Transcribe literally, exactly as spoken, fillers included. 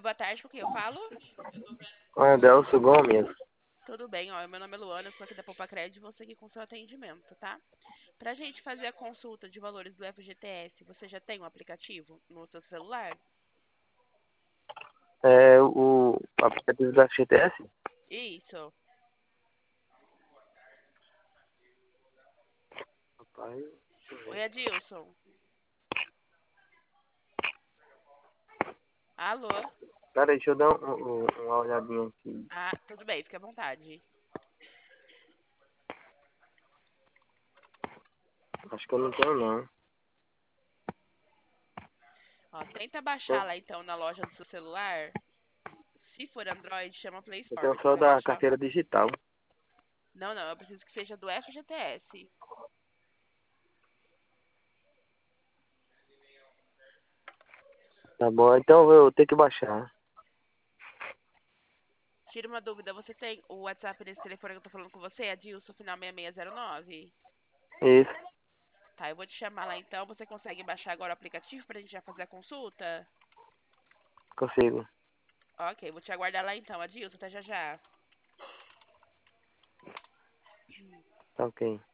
boa tarde, com quem eu falo? Adelso Gomes. Tudo bem, ó, meu nome é Luana, eu sou aqui da Poupa Crédito e vou seguir com seu atendimento, tá? Pra gente fazer a consulta de valores do F G T S, você já tem um aplicativo no seu celular? É o aplicativo da F G T S? Isso. Rapaz, deixa eu Oi, ver. Adilson. Alô? Pera aí, deixa eu dar um- um- uma olhadinha aqui. Ah, tudo bem, fique à vontade. Acho que eu não tenho, não. Ó, tenta baixar lá então na loja do seu celular. Se for Android, chama Play Eu Store, tenho porque só você vai da baixar. carteira digital. Não, não, eu preciso que seja do F G T S. Tá bom, então eu vou ter que baixar. Tira uma dúvida, você tem o WhatsApp nesse telefone que eu tô falando com você, Adilson, final seis seis zero nove? Isso, Tá, eu vou te chamar lá então. Você consegue baixar agora o aplicativo pra gente já fazer a consulta? consigo. Ok, vou te aguardar lá então, Adilson, até já já. Tá ok.